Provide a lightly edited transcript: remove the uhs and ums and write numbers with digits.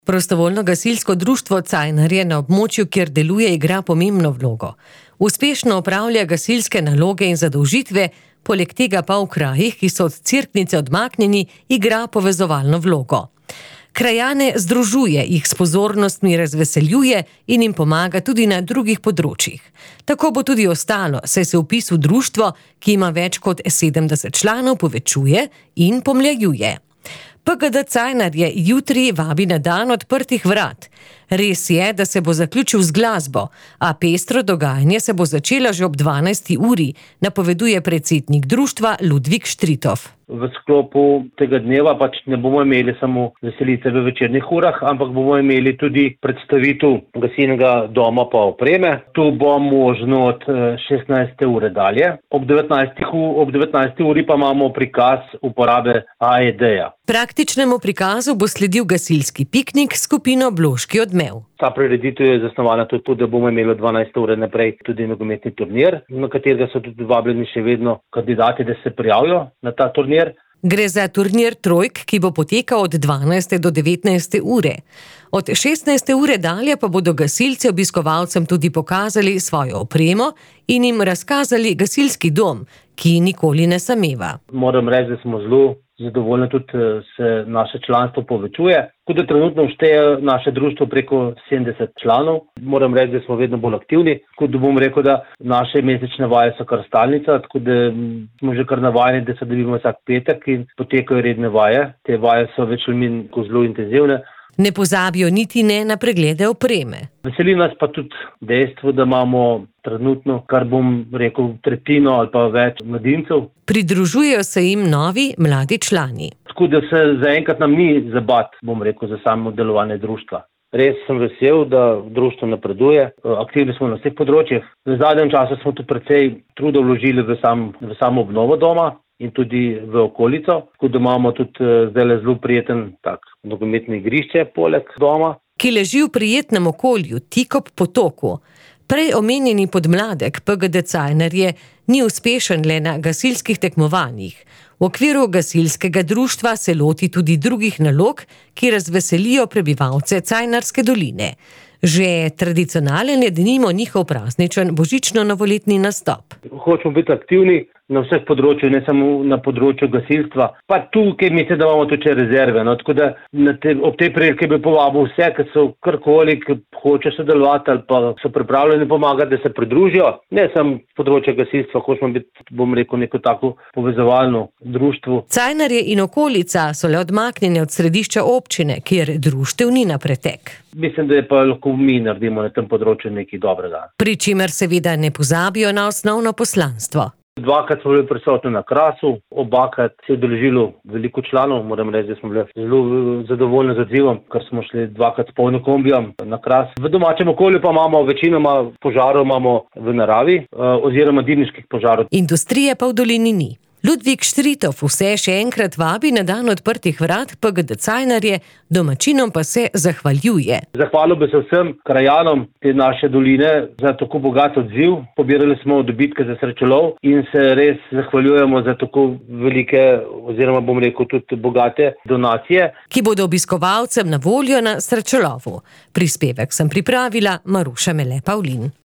Prostovoljno gasilsko društvo Cajnarje na območju, kjer deluje, igra pomembno vlogo. Uspešno opravlja gasilske naloge in zadolžitve, poleg tega pa v krajih, ki so od Cerknice odmaknjeni, igra povezovalno vlogo. Krajane združuje, jih s pozornostmi razveseljuje in jim pomaga tudi na drugih področjih. Tako bo tudi ostalo, saj se vpis v društvo, ki ima več kot 70 članov, povečuje in pomlajuje. PGD Cajnarje jutri vabi na dan odprtih vrat. Res je, da se bo zaključil z glasbo, a pestro dogajanje se bo začelo že ob 12. uri, napoveduje predsednik društva Ludvik Štritof. V sklopu tega dneva ne bomo imeli samo veselice v večernih urah, ampak bomo imeli tudi predstavitev gasilnega doma pa opreme. Tu bo možno od 16. ure dalje. Ob 19. uri pa imamo prikaz uporabe AED-ja. Praktičnemu prikazu bo sledil gasilski piknik s skupino Bloški odmev. Ta prireditev je zasnovana tudi, da bomo imeli od 12. ure naprej tudi nogometni turnir, na katerega so tudi vabljeni še vedno kandidati, da se prijavijo na ta turnir. Gre za turnir trojk, ki bo potekal od 12. do 19. ure. Od 16. ure dalje pa bodo gasilci obiskovalcem tudi pokazali svojo opremo in jim razkazali gasilski dom, ki nikoli ne sameva. Moram reči, da smo zelo zadovoljni, tudi se naše članstvo povečuje. Tako da trenutno šteje naše društvo preko 70 članov. Moram reči, da smo vedno bolj aktivni. Tako da bom rekel, da naše mesečne vaje so kar stalnica, tako da smo že kar navajeni, da se dobimo vsak petek in potekajo redne vaje. Te vaje so več ali manj zelo intenzivne. Ne pozabijo niti ne na preglede opreme. Veseli nas pa tudi dejstvo, da imamo trenutno, kar bom rekel, tretjino ali pa več mladincev. Pridružujejo se jim novi, mladi člani. Tako da se zaenkrat nam ni zabat, bom rekel, za samo delovanje društva. Res sem vesel, da društvo napreduje. Aktivni smo na vseh področjih. V zadnjem času smo tudi precej truda vložili v samo obnovo doma in tudi v okolico. Tako da imamo tudi zdaj zelo prijeten nogometno igrišče poleg doma. Ki leži v prijetnem okolju, tik ob potoku. Prej omenjeni podmladek PGD Cajnarje ni uspešen le na gasilskih tekmovanjih. V okviru gasilskega društva se loti tudi drugih nalog, ki razveselijo prebivalce Cajnarske doline. Že tradicionalen je denimo njihov prazničen božično-novoletni nastop. Hočemo biti aktivni na vseh področjih, ne samo na področju gasilstva. Pa tukaj mislim, da imamo tudi rezerve. Tako da ob tej priliki bi povabil vse, ki so karkoli, ki hoče sodelovati ali pa so pripravljeni pomagati, da se pridružijo. Ne samo področje gasilstva, hočemo biti, bom rekel, neko tako povezovalno društvo. Cajnarje in okolica so le odmaknjene od središča občine, kjer društev ni na pretek. Mislim, da je pa lahko mi naredimo na tem področju nekaj dobrega. Pri čemer seveda ne pozabijo na osnovno poslanstvo. Dvakrat smo bili prisotni na Krasu, obakrat se je udeležilo veliko članov. Moram reči, da smo bili zelo zadovoljni z odzivom, ker smo šli dvakrat s polnim kombijem na Kras. V domačem okolju pa imamo večinoma požarov v naravi oziroma dimniških požarov. Industrije pa v dolini ni. Ludvik Štritof vse še enkrat vabi na dan odprtih vrat PGD Cajnarje, domačinom pa se zahvaljuje. Zahvalil bi se vsem krajanom te naše doline za tako bogat odziv. Pobirali smo dobitke za srečelov in se res zahvaljujemo za tako velike oziroma bom rekel tudi bogate donacije, ki bodo obiskovalcem na voljo na srečelovu. Prispevek sem pripravila Maruša Mele Pavlin.